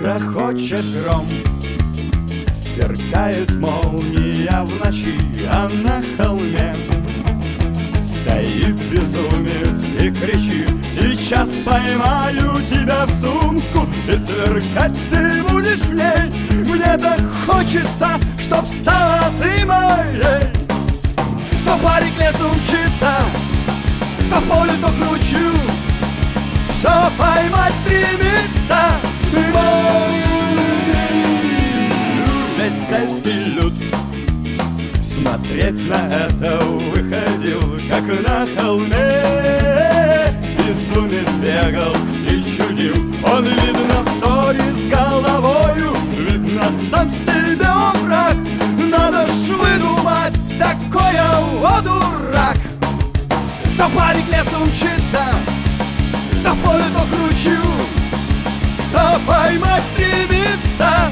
Грохочет гром, сверкает молния в ночи, а на холме стоит безумец и кричит: сейчас поймаю тебя в сумку, и сверкать ты будешь в ней. Мне так хочется, чтоб стала ты моей. То парень к лесу мчится, то в поле, то кручу, все поймать стремится. Весь сельский люд смотреть на это выходил, как на холме. Безумец бегал и чудил, он, видно, в ссоре с головою, видно, сам себе он враг. Надо ж выдумать такое, о дурак. То парень к лесу мчится, то в поле, то кручу, что поймать стремится.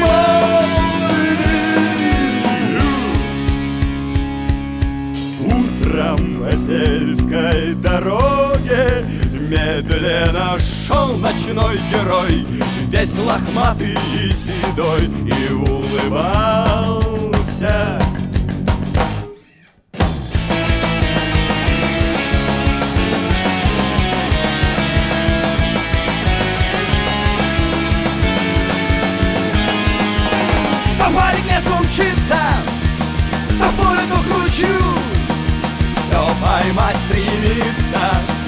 Утром по сельской дороге медленно шел ночной герой, весь лохматый и седой, и улыбался. Парень к лесу мчится, то в поле, то кручу, все поймать стремится.